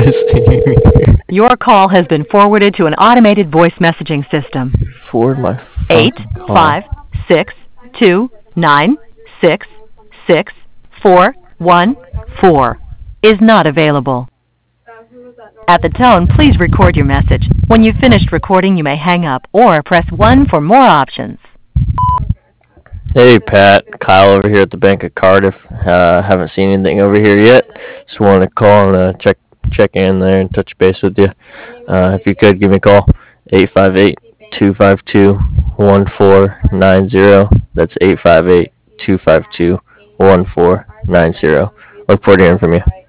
Your call has been forwarded to an automated voice messaging system. Forward my Eight fucking call. five 629664114 is not available. At the tone, please record your message. When you've finished recording, you may hang up or press 1 for more options. Hey Pat, Kyle over here at the Bank of Cardiff. Haven't seen anything over here yet. Just wanted to call and check in there and touch base with you. If you could give me a call, 858-252-1490. That's 858-252-1490. Look forward to hearing from you.